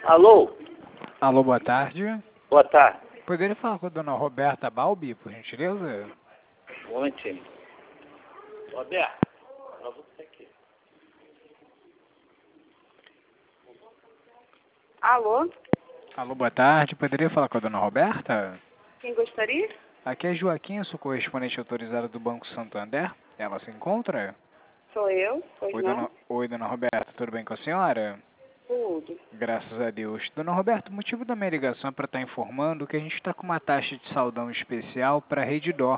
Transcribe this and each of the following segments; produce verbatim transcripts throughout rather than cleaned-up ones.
Alô? Alô, boa tarde. Boa tarde. Poderia falar com a dona Roberta Balbi, por gentileza? Ontem. Roberto, pra você aqui. Alô? Alô, boa tarde. Poderia falar com a dona Roberta? Quem gostaria? Aqui é Joaquim, eu sou correspondente autorizado do Banco Santander. Ela se encontra? Sou eu, pois Oi, não? dona, Oi, dona Roberta, tudo bem com a senhora? Tudo. Graças a Deus. Dona Roberta, o motivo da minha ligação é para estar informando que a gente está com uma taxa de saldão especial para a Redditor.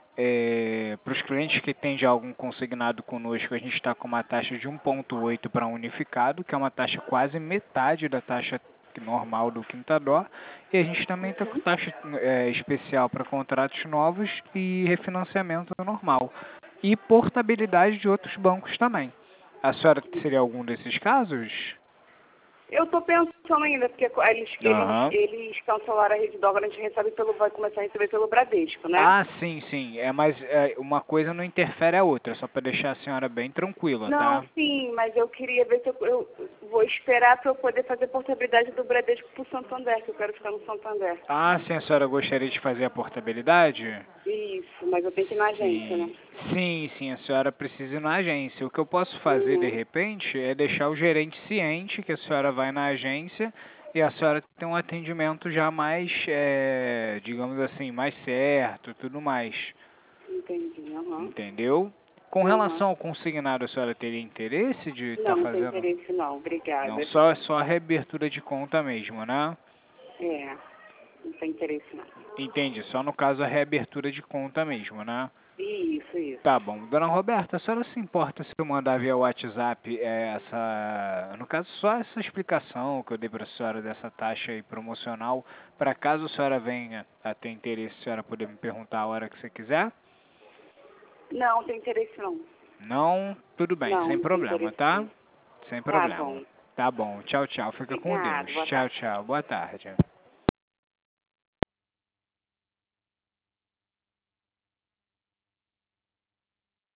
É, para os clientes que têm já algum consignado conosco, a gente está com uma taxa de um vírgula oito para unificado, que é uma taxa quase metade da taxa normal do Quintador. E a gente também está com taxa é, especial para contratos novos e refinanciamento normal. E portabilidade de outros bancos também. A senhora seria algum desses casos? Eu tô pensando ainda, porque eles, Aham. eles, eles cancelaram a rede do agora a gente recebe pelo, vai começar a receber pelo Bradesco, né? Ah, sim, sim. É, mas é, uma coisa não interfere a outra, só para deixar a senhora bem tranquila, Não, tá? sim, mas eu queria ver se eu, eu vou esperar para eu poder fazer portabilidade do Bradesco pro Santander, que eu quero ficar no Santander. Ah, sim, a senhora gostaria de fazer a portabilidade? Isso, mas eu tenho que ir na agência, né? Sim, sim, sim, a senhora precisa ir na agência. O que eu posso fazer, de Uhum. repente, é deixar o gerente ciente que a senhora vai na agência e a senhora tem um atendimento já mais, é, digamos assim, mais certo, tudo mais. Entendi, aham. Entendeu? Com Aham. relação ao consignado, a senhora teria interesse de estar Não, não tem fazendo? interesse não, Não, obrigada. só, só a reabertura de conta mesmo, né? É, não tem interesse não. Entendi, só no caso a reabertura de conta mesmo, né? Isso, isso. Tá bom. Dona Roberta, a senhora se importa se eu mandar via WhatsApp é, essa, no caso só essa explicação que eu dei para a senhora dessa taxa aí promocional, para caso a senhora venha a ter interesse, a senhora poder me perguntar a hora que você quiser? Não, não tem interesse não. Não? Tudo bem, Não, sem não tem problema, interesse tá? não. Sem Tá problema. bom. Tá bom. Tchau, tchau. Fica com Deus. Obrigada, boa Tchau, tarde. tchau. Boa tarde.